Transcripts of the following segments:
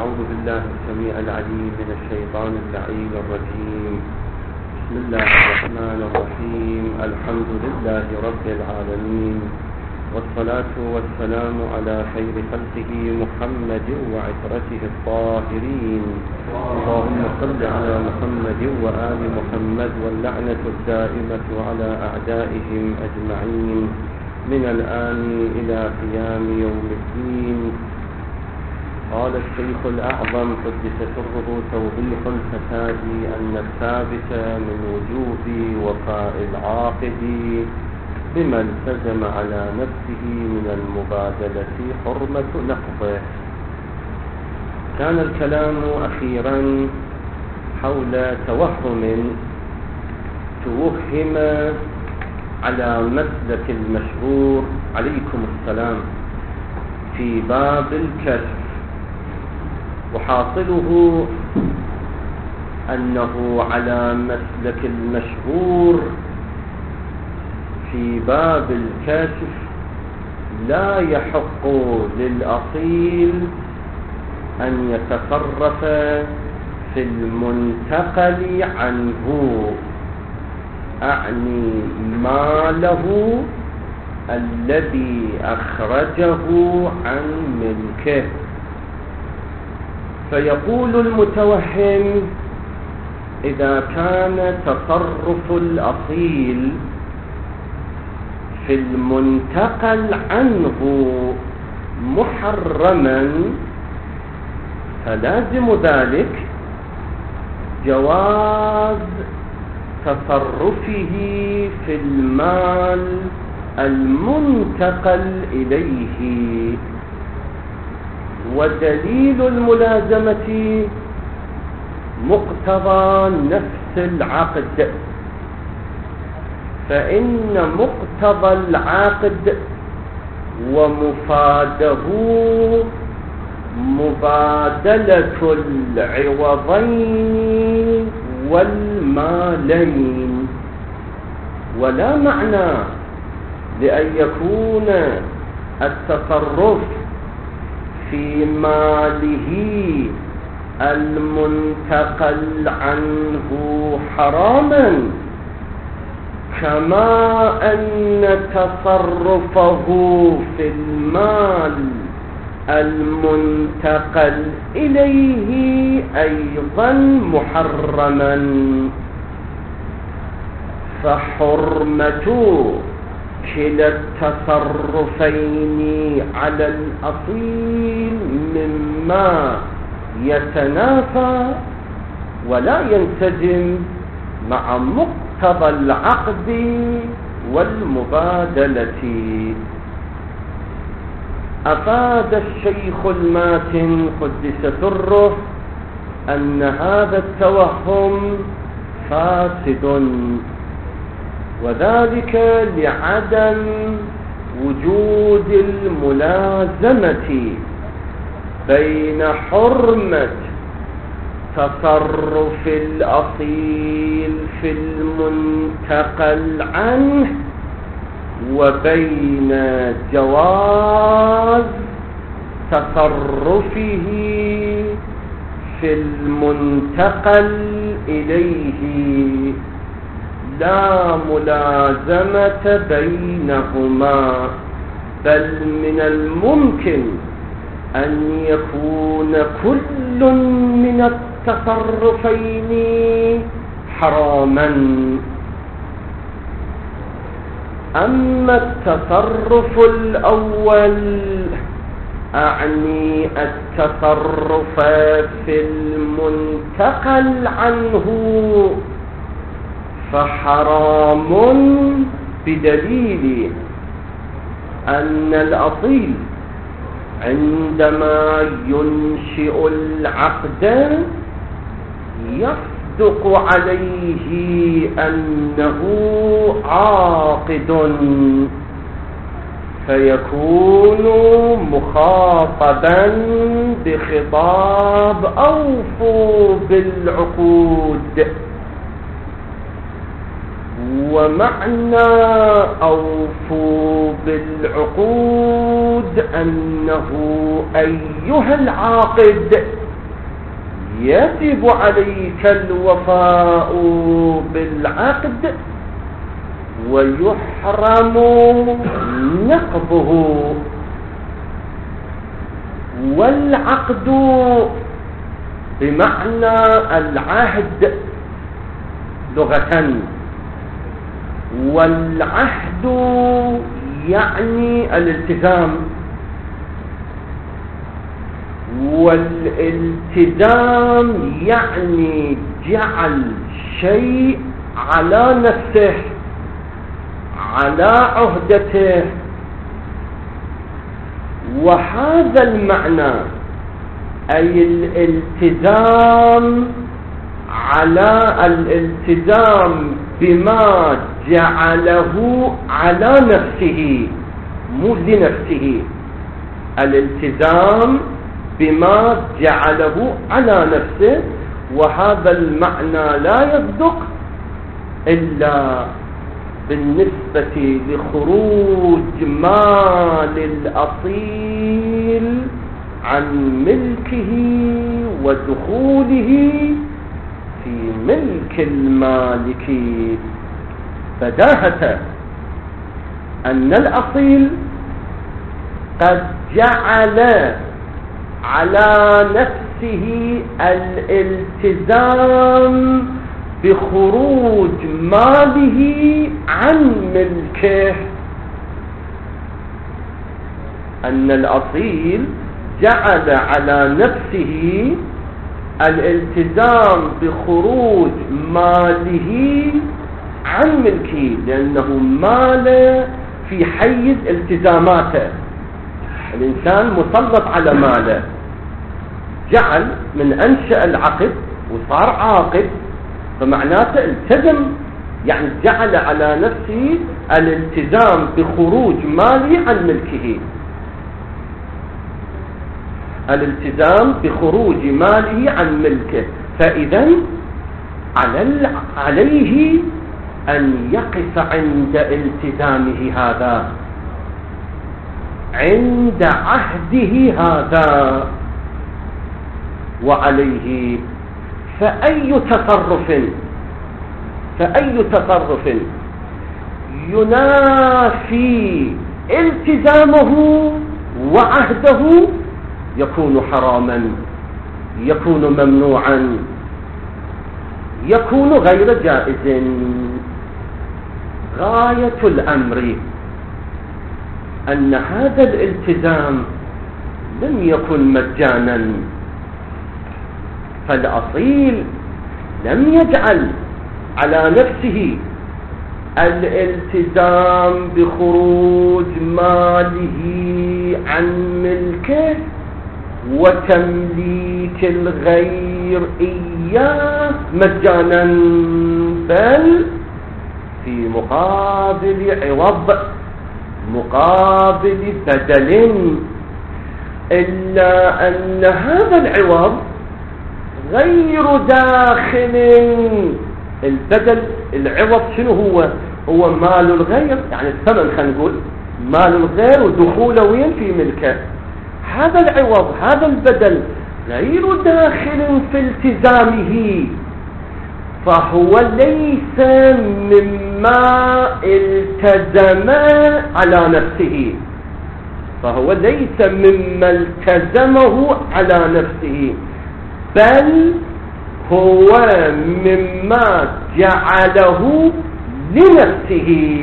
أعوذ بالله السميع العليم من الشيطان اللعين الرجيم. بسم الله الرحمن الرحيم. الحمد لله رب العالمين، والصلاة والسلام على خير خلقه محمد وعترته الطاهرين. اللهم صل على محمد وآل محمد، واللعنة الدائمة على أعدائهم أجمعين من الآن إلى قيام يوم الدين. قال الشيخ الأعظم قدس سره توضيح الفساد أن الثابت من وجوب وفاء العاقد بما التزم على نفسه من المبادلة حرمة نقضه. كان الكلام أخيرا حول توهم على مسلك المشهور عليكم السلام في باب الكشف، وحاصله أنه على مسلك المشهور في باب الكشف لا يحق للأصيل أن يتصرف في المنتقل عنه، أعني ماله الذي أخرجه عن ملكه. فيقول المتوهم: إذا كان تصرف الأصيل في المنتقل عنه محرما، فلازم ذلك جواز تصرفه في المال المنتقل إليه. ودليل الملازمة مقتضى نفس العقد، فإن مقتضى العقد ومفاده مبادلة العوضين والمالين، ولا معنى لأن يكون التصرف في ماله المنتقل عنه حراما، كما أن تصرفه في المال المنتقل إليه أيضا محرما. فحرمة كلا التصرفين على الأصيل مما يتنافى ولا ينسجم مع مقتضى العقد والمبادلة. أفاد الشيخ الماتن قدس سره أن هذا التوهم فاسد، وذلك لعدم وجود الملازمة بين حرمة تصرف الأصيل في المنتقل عنه وبين جواز تصرفه في المنتقل إليه. لا ملازمة بينهما، بل من الممكن أن يكون كل من التصرفين حراما. أما التصرف الأول، أعني التصرف في المنتقل عنه، فحرام بدليل أن الأصيل عندما ينشئ العقد يصدق عليه أنه عاقد، فيكون مخاطبا بخطاب أوفوا بالعقود. ومعنى أوفوا بالعقود أنه أيها العاقد يجب عليك الوفاء بالعقد ويحرم نقضه. والعقد بمعنى العهد لغة، والعهد يعني الالتزام، والالتزام يعني جعل شيء على نفسه، على عهدته. وهذا المعنى أي الالتزام على الالتزام بما جعله على نفسه، مو لنفسه، الالتزام بما جعله على نفسه. وهذا المعنى لا يصدق إلا بالنسبة لخروج مال الأصيل عن ملكه ودخوله في ملك المالك. بداهة أن الأصيل قد جعل على نفسه الالتزام بخروج ماله عن ملكه. أن الأصيل جعل على نفسه الالتزام بخروج ماله عن ملكه، لأنه مال في حيز التزاماته. الإنسان مسلط على ماله، جعل من أنشأ العقد وصار عاقد، فمعناته التزم، يعني جعل على نفسه الالتزام بخروج ماله عن ملكه، الالتزام بخروج ماله عن ملكه. فإذا عليه أن يقف عند التزامه هذا، عند عهده هذا، وعليه فأي تصرف ينافي التزامه وعهده يكون حراما، يكون ممنوعا، يكون غير جائز. غاية الأمر أن هذا الالتزام لم يكن مجانا، فالأصيل لم يجعل على نفسه الالتزام بخروج ماله عن ملكه وتمليك الغير إياه مجانا، بل في مقابل عوض، مقابل بدل. إلا أن هذا العوض غير داخل البدل. العوض شنو هو مال الغير، يعني الثمن، خلينا نقول مال الغير ودخوله وين؟ في ملكه. هذا العوض، هذا البدل غير داخل في التزامه، فهو ليس مما التزم على نفسه، فهو ليس مما التزمه على نفسه، بل هو مما جعله لنفسه.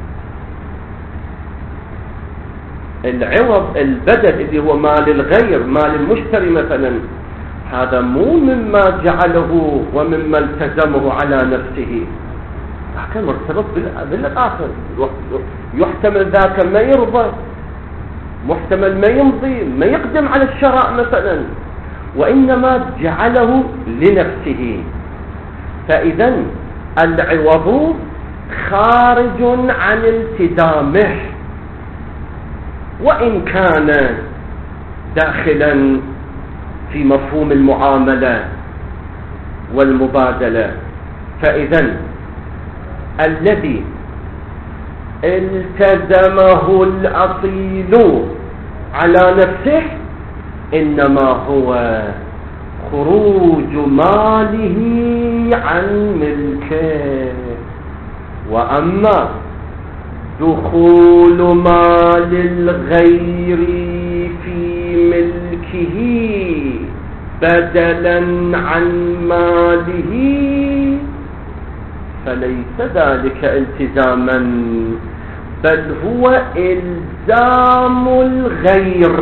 العوض، البدل اللي هو مال الغير، مال المشتري مثلا، هذا مو مما جعله ومما التزمه على نفسه، لكن مرتبط بالآخر. يحتمل ذاك ما يرضى، محتمل ما يمضي، ما يقدم على الشراء مثلا، وإنما جعله لنفسه. فإذا العوض خارج عن التزامه، وإن كان داخلا في مفهوم المعاملة والمبادلة. فإذا الذي التزمه الأصيل على نفسه إنما هو خروج ماله عن ملكه. وأما دخول مال الغير في ملكه بدلا عن ماله فليس ذلك التزاما، بل هو إلزام الغير.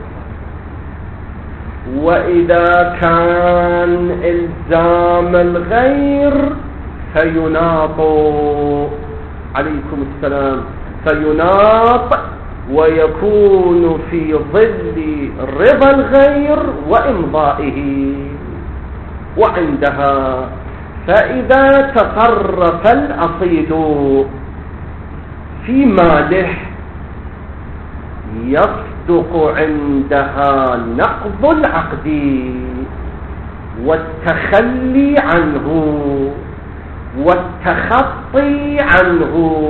وإذا كان إلزام الغير فيناط، عليكم السلام، فيناط ويكون في ظل رضا الغير وإمضائه. وعندها فإذا تصرف الأصيل في ماله يصدق عندها نقض العقد والتخلي عنه والتخطي عنه،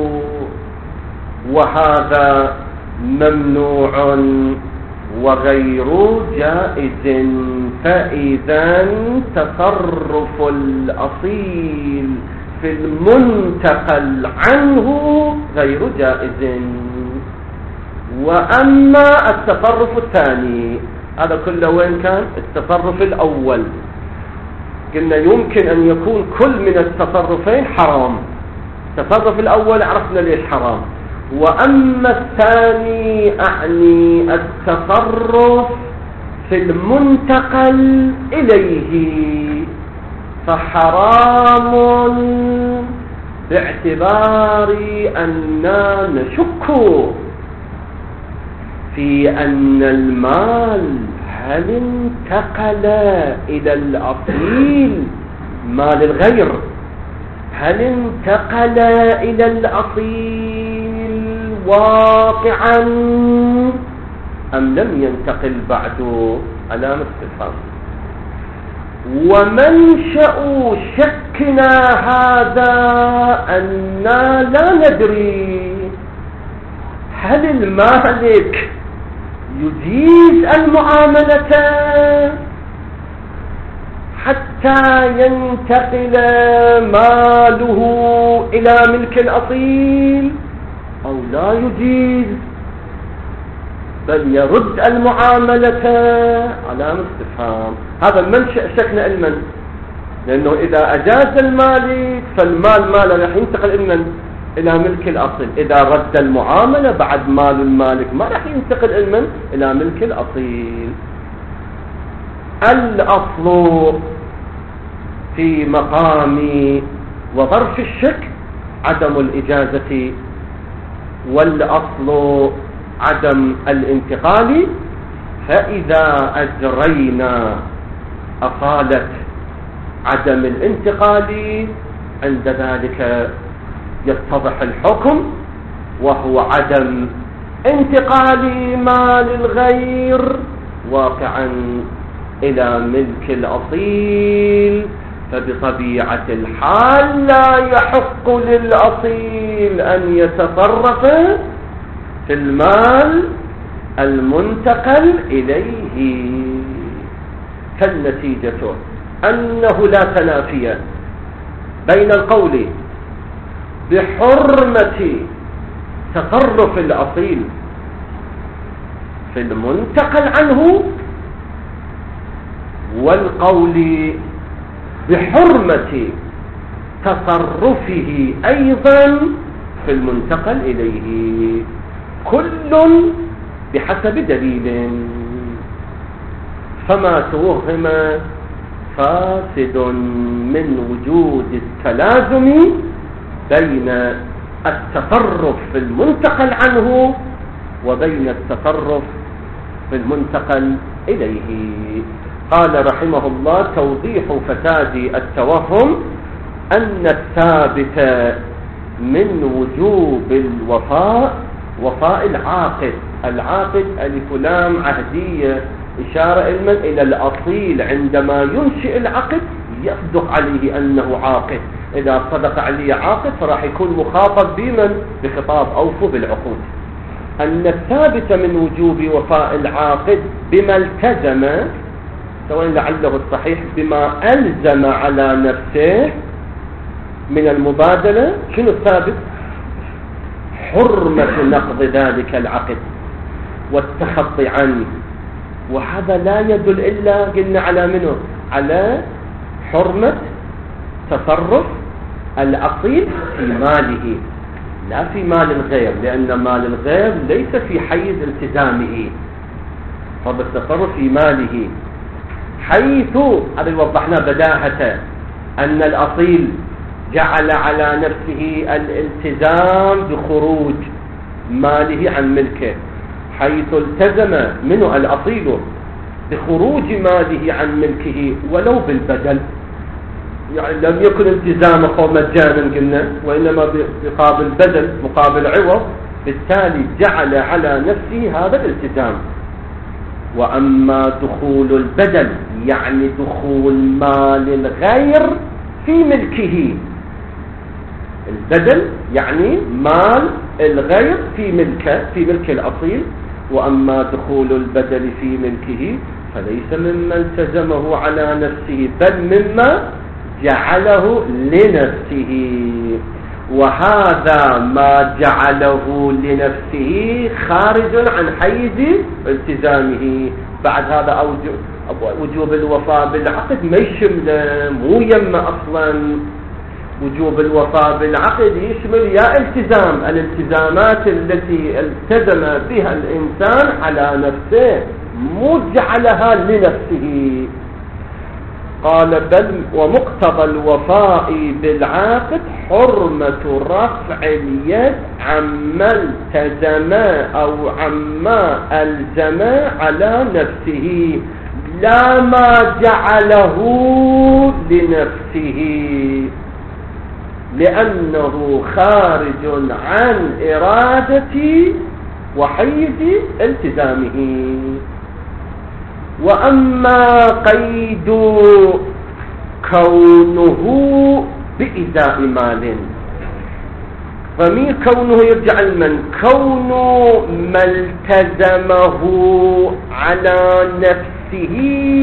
وهذا ممنوع وغير جائز. فإذا تصرف الأصيل في المنتقل عنه غير جائز. وأما التصرف الثاني هذا كله وين كان؟ التصرف الأول قلنا يمكن أن يكون كل من التصرفين حرام. التصرف الأول عرفنا ليش حرام. وأما الثاني أعني التصرف في المنتقل إليه فحرام، باعتبار أننا نشك في أن المال هل انتقل إلى الأصيل مال الغير، هل انتقل إلى الأصيل واقعا أم لم ينتقل بعد؟ علامة استفهام. ومنشأ شكنا هذا أننا لا ندري هل المالك يجيز المعاملة حتى ينتقل ماله إلى ملك الأصيل أو لا يجيز، بل يرد المعاملة. علامة استفهام. هذا المنشأ شكنا علما، لأنه إذا أجاز المالك فالمال ماله راح ينتقل إلى ملك الأصل. إذا رد المعاملة بعد مال المالك ما راح ينتقل إلى ملك الأصيل. الأصل في مقام وظرف الشك عدم الإجازة، والأصل عدم الانتقال. فإذا أجرينا أصالة عدم الانتقال عند ذلك يتضح الحكم، وهو عدم انتقال مال الغير واقعا إلى ملك الأصيل. فبطبيعة الحال لا يحق للأصيل أن يتصرف في المال المنتقل إليه. فالنتيجة أنه لا تنافي بين القول بحرمة تصرف الأصيل في المنتقل عنه والقول بحرمة تصرفه أيضا في المنتقل إليه، كل بحسب دليل. فما توهم فاسد من وجود التلازم بين التصرف في المنتقل عنه وبين التصرف في المنتقل إليه. قال رحمه الله: توضيح فساد التوهم أن الثابت من وجوب الوفاء وفاء العاقد. العاقد ألف لام عهدية، إشارة إلى الأصيل عندما ينشئ العقد يصدق عليه أنه عاقد. إذا صدق عليه عاقد فراح يكون مخاطب بمن؟ بخطاب أوفوا بالعقود. أن الثابت من وجوب وفاء العاقد بما التزم سواء لعله الصحيح بما ألزم على نفسه من المبادلة، شنو الثابت؟ حرمة نقض ذلك العقد والتخطي عنه. وهذا لا يدل إلا قلنا على منه، على حرمة تصرف الأصيل في ماله لا في مال الغير، لأن مال الغير ليس في حيز التزامه، فبالتصرف في ماله، حيث هذا وضحنا بداهة أن الأصيل جعل على نفسه الالتزام بخروج ماله عن ملكه، حيث التزم منه الأصيل بخروج ماله عن ملكه ولو بالبدل، يعني لم يكن التزامه مجانا قلنا، وإنما بقابل بدل مقابل عوض، بالتالي جعل على نفسه هذا الالتزام. وأما دخول البدل يعني دخول مال الغير في ملكه، البدل يعني مال الغير في ملك الأصيل، وأما دخول البدل في ملكه فليس مما التزمه على نفسه بل مما جعله لنفسه، وهذا ما جعله لنفسه خارج عن حيز التزامه. بعد هذا وجوب الوفاء بالعقد ما يشمل، مو يم أصلا. وجوب الوفاء بالعقد يشمل يا الالتزامات التي التزم بها الإنسان على نفسه، مو جعلها لنفسه. قال بل ومقتضى الوفاء بالعاقد حرمة رفع اليد عما التزم أو عما ألزم على نفسه لا ما جعله لنفسه، لأنه خارج عن إرادة وحيز التزامه. وأما قيد كونه بإزاء مال، فمن كونه يرجع المن كون ما التزمه على نفسه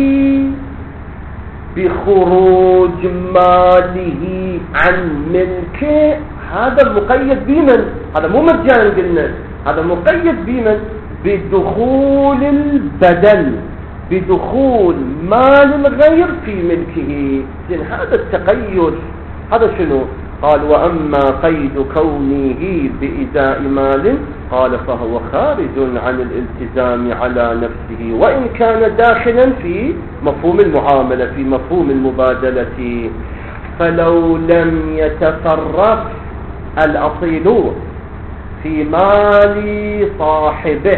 بخروج ماله عن ملكه، هذا مقيد بمن؟ هذا مو مجانا قلنا، هذا مقيد بمن؟ بدخول البدل، بدخول مال الغير في ملكه. هذا التقيد هذا شنو؟ قال وأما قيد كونه بإزاء مال، قال فهو خارج عن الالتزام على نفسه وإن كان داخلا في مفهوم المعاملة، في مفهوم المبادلة. فلو لم يتصرف الأصيل في مال صاحبه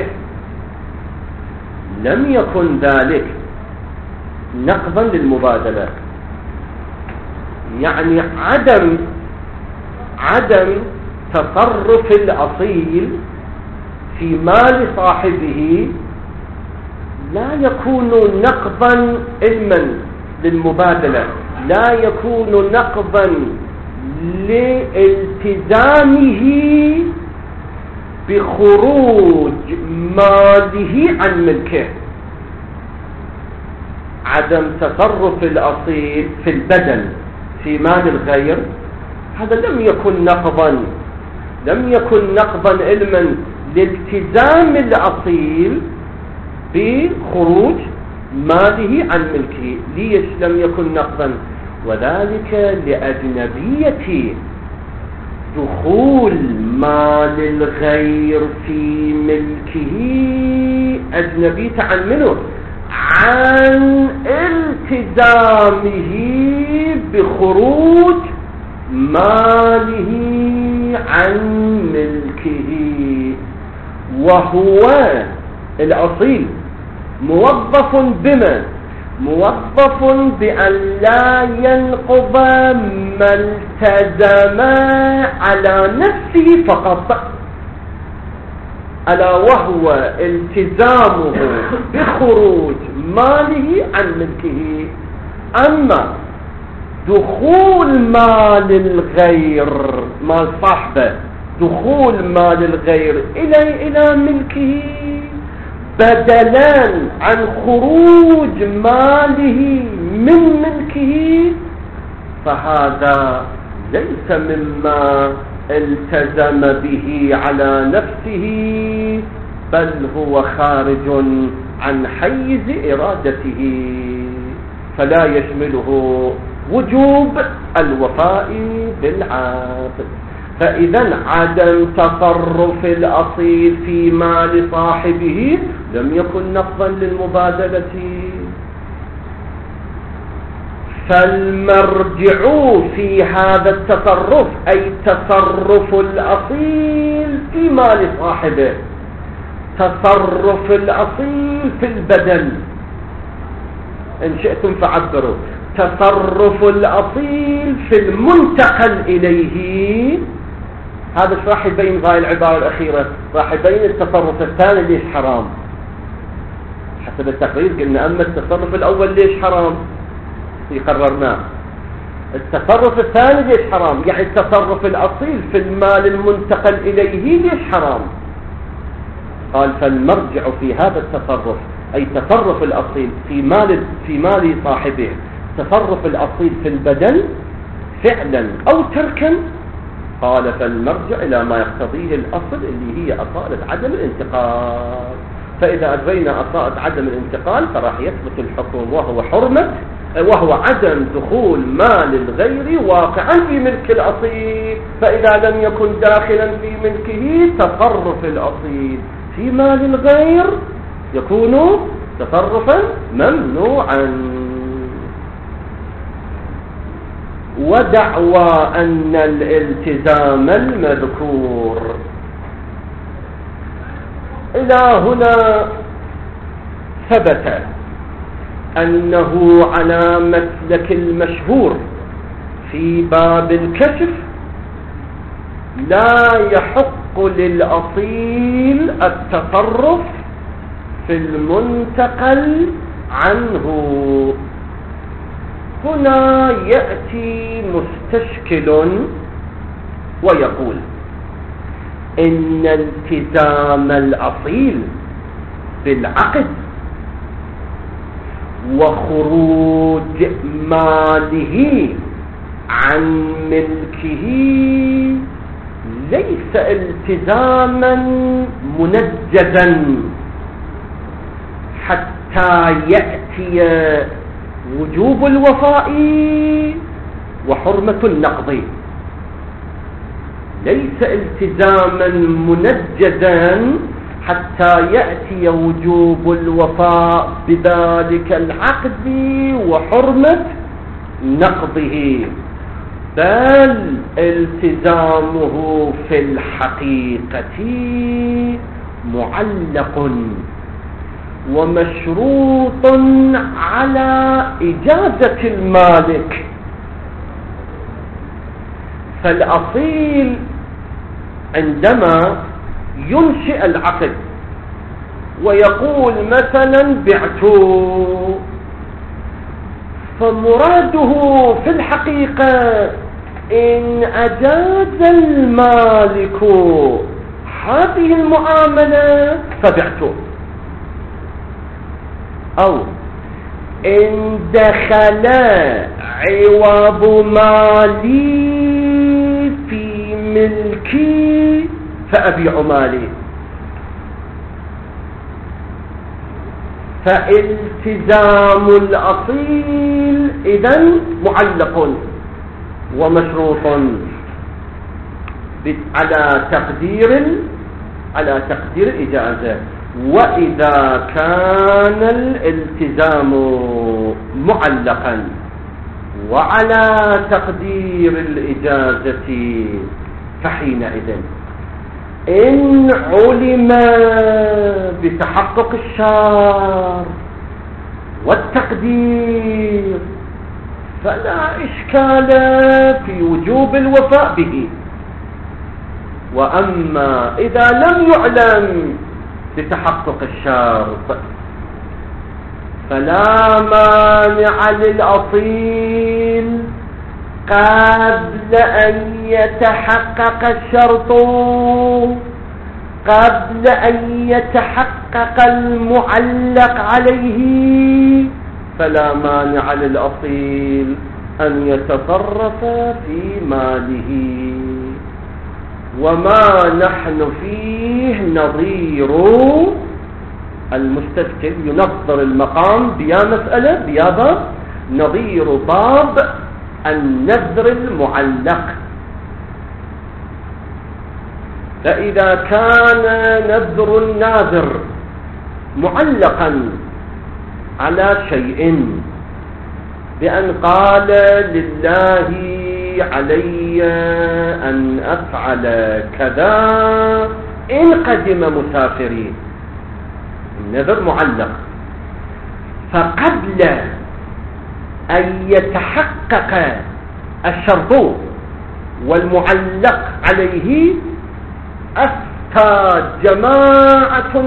لم يكن ذلك نقضا للمبادلة، يعني عدم تصرف الأصيل في مال صاحبه لا يكون نقضا علما للمبادلة، لا يكون نقضا لالتزامه بخروج ماله عن ملكه. عدم تصرف الأصيل في البدل في مال الغير هذا لم يكن نقضا علما لالتزام الأصيل بخروج ماله عن ملكه. ليش لم يكن نقضا؟ وذلك لأجنبية دخول مال الغير في ملكه، أجنبية عن منه؟ عن التزامه بخروج ماله عن ملكه. وهو الأصيل موظف بما؟ موظف بأن لا ينقض ما التزم على نفسه فقط، ألا وهو التزامه بخروج ماله عن ملكه. أما دخول مال الغير، مال صاحبه، دخول مال الغير إلى ملكه بدلا عن خروج ماله من ملكه فهذا ليس مما التزم به على نفسه، بل هو خارج عن حيز إرادته، فلا يشمله وجوب الوفاء بالعقد. فإذا عدم تصرف الأصيل في مال صاحبه لم يكن نقضا للمبادلة. فالمرجع في هذا التصرف أي تصرف الأصيل في مال صاحبه، تصرف الأصيل في البدل، إن شئتم فعبروا، تصرف الأصيل في المنتقل إليه. هذا راح يبين غاية العبارة الأخيرة، راح يبين التصرف الثاني ليش حرام. حسب التقرير قلنا أما التصرف الأول ليش حرام قررناه، التصرف الثاني ليش حرام، يعني التصرف الأصيل في المال المنتقل إليه ليش حرام. قال فالمرجع في هذا التصرف أي تصرف الأصيل في مال صاحبه، تصرف الأصيل في البدل فعلا أو تركا. قال فالمرجع إلى ما يقتضيه الأصل اللي هي أصالة عدم الانتقال. فإذا أدرينا أصالة عدم الانتقال فراح يثبت الحكم وهو عدم دخول مال الغير واقعا في ملك الأصيل. فإذا لم يكن داخلا في ملكه تصرف الأصيل في مال الغير يكون تصرفا ممنوعا. ودعوى أن الالتزام المذكور إلى هنا ثبت أنه على مسلك المشهور في باب الكشف لا يحق للأصيل التصرف في المنتقل عنه. هنا يأتي مستشكل ويقول إن التزام الأصيل بالعقد وخروج ماله عن ملكه ليس التزاما منجزا حتى يأتي وجوب الوفاء وحرمة النقض، ليس التزاما منجزا حتى يأتي وجوب الوفاء بذلك العقد وحرمة نقضه، بل التزامه في الحقيقة معلق ومشروط على إجازة المالك. فالأصيل عندما ينشئ العقد ويقول مثلا بعته، فمراده في الحقيقة إن أجاز المالك هذه المعاملة فبعته، أو إن دخل عوض مالي في ملكي فأبيع مالي. فالتزام الأصيل إذن معلق ومشروط على تقدير الإجازة. وإذا كان الالتزام معلقا وعلى تقدير الإجازة فحينئذ إن علم بتحقق الشرط والتقدير فلا إشكال في وجوب الوفاء به. وأما إذا لم يعلم بتحقق الشرط فلا مانع للأصيل قبل أن يتحقق الشرط قبل أن يتحقق المعلق عليه فلا مانع للأصيل أن يتصرف في ماله. وما نحن فيه نظير المستشكل ينظر المقام بيا مسألة بيا باب نظير باب النذر المعلق. فإذا كان نذر الناذر معلقا على شيء بأن قال لله علي أن أفعل كذا إن قدم مسافرين، النذر معلق، فقبل أن يتحقق الشرط والمعلق عليه أفتى جماعة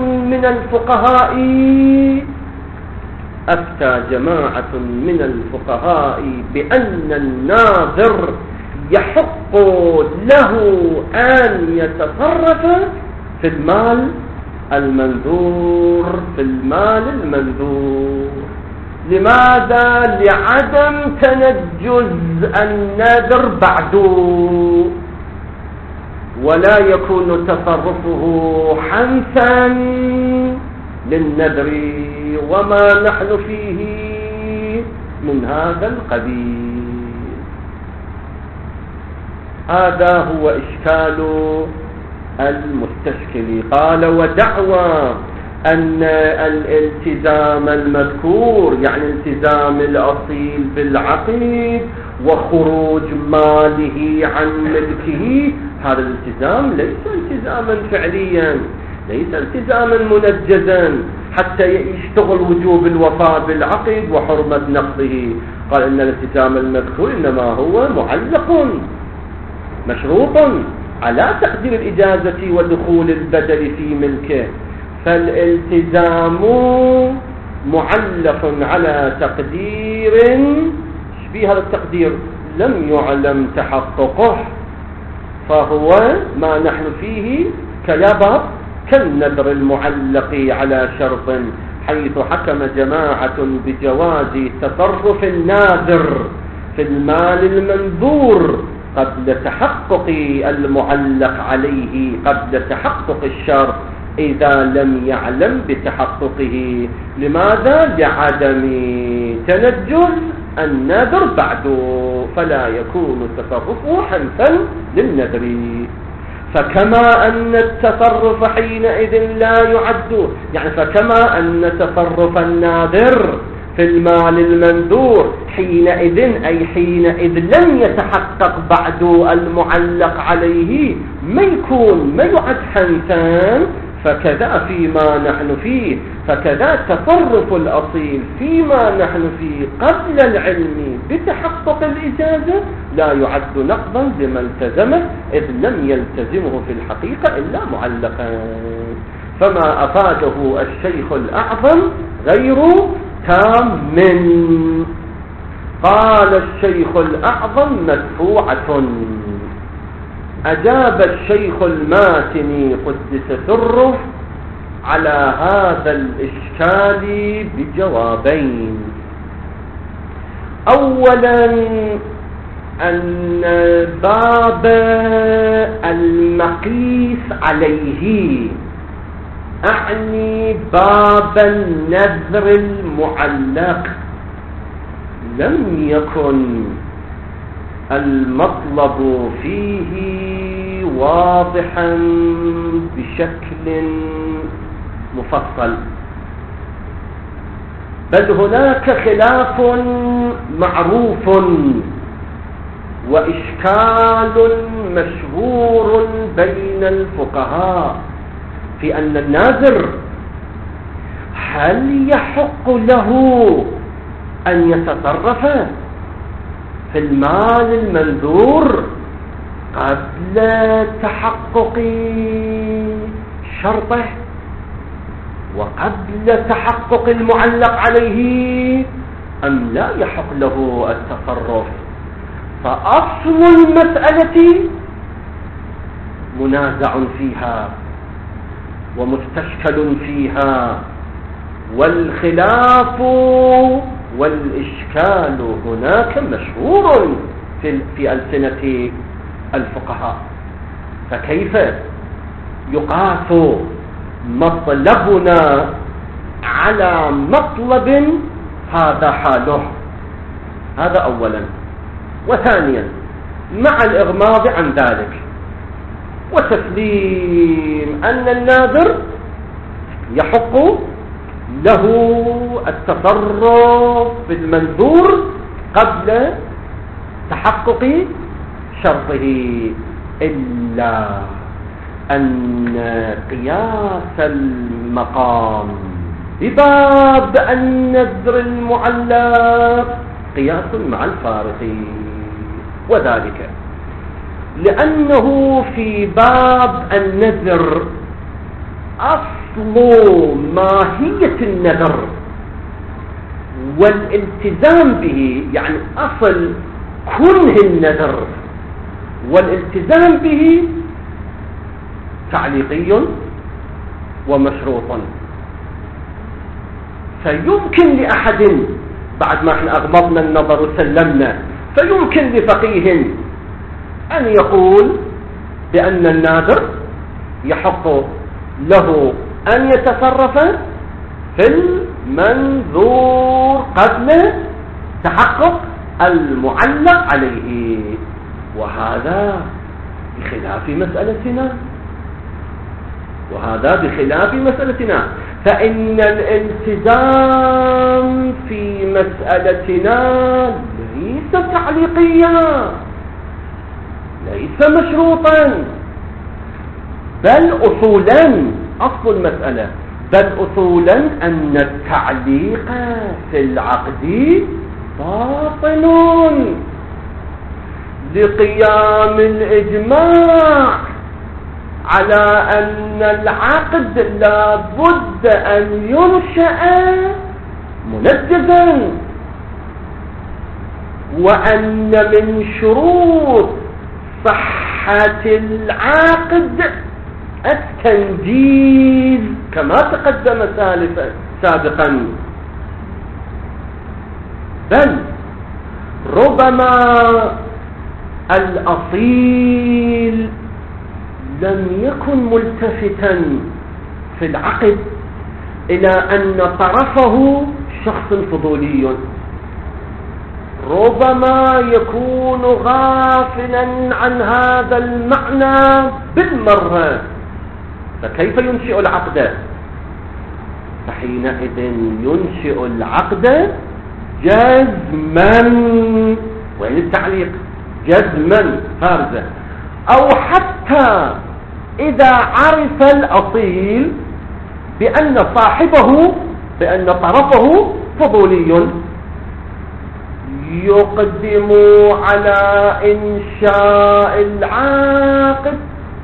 من الفقهاء بأن الناذر يحق له أن يتصرف في المال المنذور. لماذا؟ لعدم تنجز النذر بعد، ولا يكون تصرفه حنثا للنذر، وما نحن فيه من هذا القبيل. هذا هو إشكال المستشكل. قال ودعوى أن الالتزام المذكور يعني التزام الأصيل بالعقد وخروج ماله عن ملكه، هذا الالتزام ليس التزاما فعليا، ليس التزاما منجزا حتى يشتغل وجوب الوفاء بالعقد وحرمة نقضه. قال إن الالتزام المذكور إنما هو معلق مشروط على تقدير الإجازة ودخول البدل في ملكه، فالالتزام معلق على تقدير شبيه هذا التقدير لم يعلم تحققه، فهو ما نحن فيه كيابط كالنذر المعلق على شرط، حيث حكم جماعة بجواز تصرف الناذر في المال المنذور قبل تحقق المعلق عليه، قبل تحقق الشرط إذا لم يعلم بتحققه. لماذا؟ لعدم تنجز النذر بعد، فلا يكون تصرفه حنثا للنذر. فكما أن التصرف حينئذ لا يعد، يعني فكما أن تصرف الناذر في المال المنذور حينئذ أي حينئذ لم يتحقق بعد المعلق عليه ما يعد حنثا، فكذا فيما نحن فيه، فكذا تصرف الأصيل فيما نحن فيه قبل العلم بتحقق الإجازة لا يعد نقضا لما التزمه، إذ لم يلتزمه في الحقيقة إلا معلقا. فما أفاده الشيخ الأعظم غير تام. قال الشيخ الأعظم مدفوعة. أجاب الشيخ الماتني قدس سره على هذا الإشكال بجوابين. أولا أن باب المقيس عليه، أعني باب النذر المعلق، لم يكن المطلب فيه واضحا بشكل مفصل، بل هناك خلاف معروف وإشكال مشهور بين الفقهاء في أن الناذر هل يحق له أن يتصرف في المال المنذور قبل تحقق شرطه وقبل تحقق المعلق عليه، أم لا يحق له التصرف؟ فأصل المسألة منازع فيها، ومستشكل فيها، والخلاف والإشكال هناك مشهور في ألسنة الفقهاء. فكيف يقاس مطلبنا على مطلب هذا حاله؟ هذا أولا. وثانيا، مع الإغماض عن ذلك وتسليم أن الناظر يحق له التصرف بالمنذور قبل تحقق شرطه، إلا أن قياس المقام بباب النذر المعلق قياس مع الفارق، وذلك لأنه في باب النذر أصل ماهية النذر والالتزام به، يعني أصل كنه النذر والالتزام به تعليقي ومشروط. فيمكن لأحد بعد ما احنا أغمضنا النظر وسلمنا، فيمكن لفقيه أن يقول بأن الناذر يحق له أن يتصرف في المنذور قبل تحقق المعلق عليه، وهذا بخلاف مسألتنا. فإن الالتزام في مسألتنا ليس تعليقيا، ليس مشروطا، بل أصولا، أصل المسألة بل أصولا أن التعليق في العقد باطل لقيام الإجماع على أن العقد لا بد أن ينشأ منجزا، وأن من شروط صحة العقد التنجيز كما تقدم سابقا. بل ربما الأصيل لم يكن ملتفتا في العقد إلى أن طرفه شخص فضولي، ربما يكون غافلا عن هذا المعنى بالمرة، فكيف ينشئ العقد؟ فحينئذ ينشئ العقد جزما، وين التعليق؟ جزما فارزا، أو حتى إذا عرف الأصيل بأن صاحبه بأن طرفه فضولي يقدم على إنشاء العقد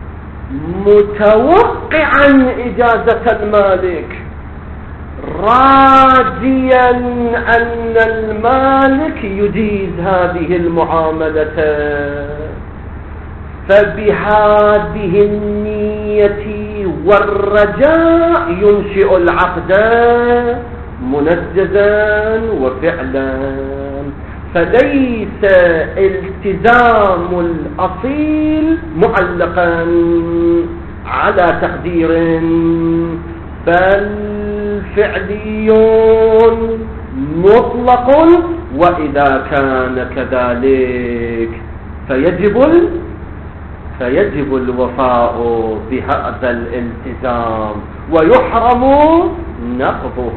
متوقعا إجازة المالك، راجيا أن المالك يجيز هذه المعاملة. فبهذه النية والرجاء ينشئ العقد منجزا وفعلا. فليس التزام الأصيل معلقا على تقدير، بل فعلي مطلق، وإذا كان كذلك فيجب الوفاء بهذا الالتزام ويحرم نقضه.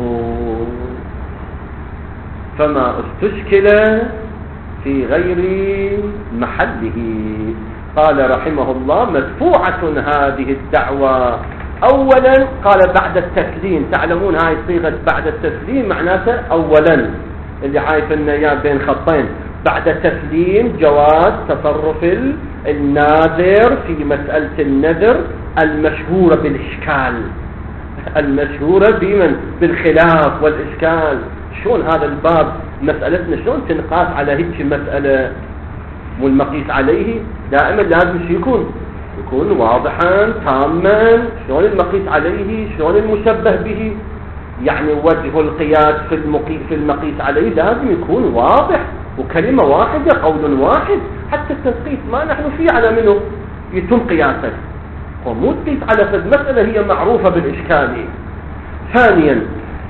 فما استشكل في غير محله. قال رحمه الله: مدفوعة هذه الدعوة. أولا قال بعد التسليم، تعلمون هاي صيغة بعد التسليم معناته أولا، اللي عايف إياه بين خطين. بعد تسليم جواز تصرف الناذر في مسألة النذر المشهورة بالإشكال، المشهورة بالخلاف والإشكال. شلون هذا الباب مسألتنا شلون تنقاس على هيك مسألة؟ والمقيس عليه دائما لازم شو يكون؟ يكون واضحا تاما. شلون المقيس عليه؟ شلون المشبه به؟ يعني وجه القياس في المقيس عليه لازم يكون واضح، وكلمة واحدة، قول واحد. حتى التنقيس ما نحن فيه على منه يتم قياسه، ومو تقيس على مسألة هي معروفة بالإشكال. ثانيا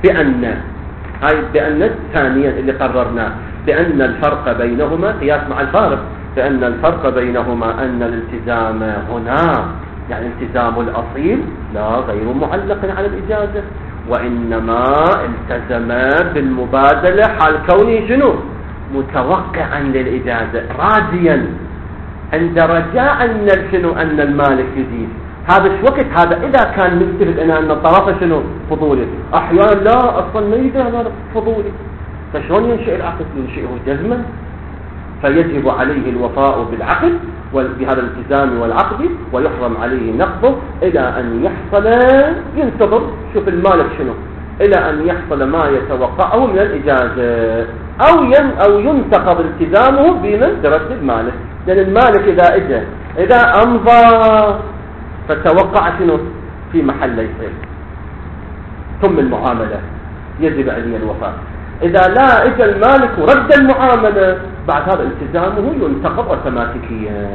ثانيا اللي قررناه بأن الفرق بينهما قياس مع الفارق، بأن الفرق بينهما أن الالتزام هنا يعني التزام الأصيل لا غير معلق على الإجازة، وإنما التزم بالمبادلة حال كونه شنو؟ متوقعا للإجازة، راجيا عند رجاء أن المالك يزيد. هذا شو وقت؟ هذا إذا كان نفترض أن الطرف شنو؟ فضولي. أحيانا لا، أصلا ما يدري هذا فضولي، فشلون ينشئ العقد؟ ينشئه جزما، فيجب عليه الوفاء بالعقد بهذا الالتزام والعقد، ويحرم عليه نقضه إلى أن يحصل، ينتظر شوف المالك شنو، إلى أن يحصل ما يتوقعه من الإجازة، أو ينتقض التزامه بمن ترتب المالك. لأن المالك إذا أمضى فتوقع شنو في محل يصير ثم المعاملة يجب عليه الوفاء. إذا لا إجا المالك ورد المعاملة بعد هذا التزامه ينتقض اوتوماتيكيا.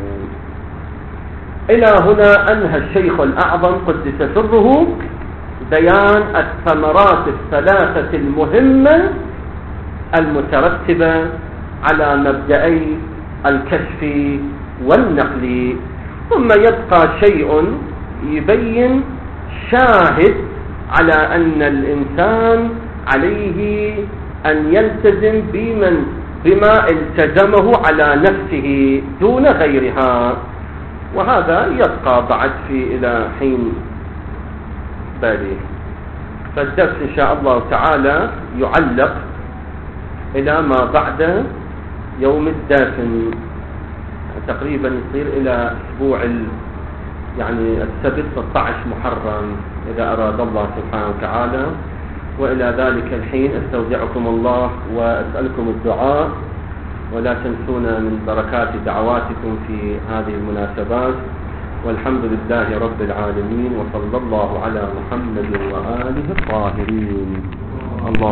إلى هنا أنهى الشيخ الأعظم قدس سره بيان الثمرات الثلاثة المهمة المترتبة على مبدأي الكشف والنقل. ثم يبقى شيء يبين شاهد على أن الإنسان عليه أن يلتزم بما التزمه على نفسه دون غيرها، وهذا يبقى بعد إلى حين بالي. فالدرس إن شاء الله تعالى يعلق إلى ما بعد يوم الدافن، تقريبا يصير إلى أسبوع يعني السبت 16 محرم إذا أراد الله سبحانه وتعالى. وإلى ذلك الحين أستودعكم الله وأسألكم الدعاء، ولا تنسونا من بركات دعواتكم في هذه المناسبات. والحمد لله رب العالمين، وصلى الله على محمد وآله الطاهرين. الله